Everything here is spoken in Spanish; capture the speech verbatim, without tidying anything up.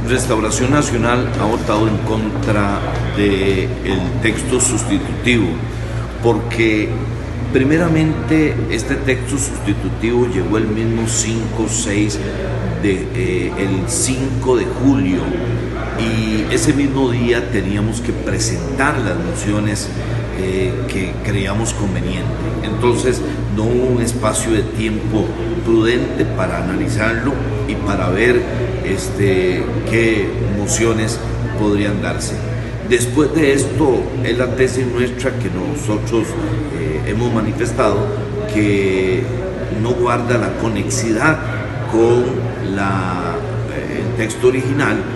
Restauración Nacional ha votado en contra del texto sustitutivo porque primeramente este texto sustitutivo llegó el mismo cinco seis de, eh, el cinco de julio y ese mismo día teníamos que presentar las mociones eh, que creíamos conveniente. Entonces no hubo un espacio de tiempo prudente para analizarlo y para ver este, qué mociones podrían darse. Después de esto, es la tesis nuestra que nosotros eh, hemos manifestado, que no guarda la conexidad con la, eh, el texto original.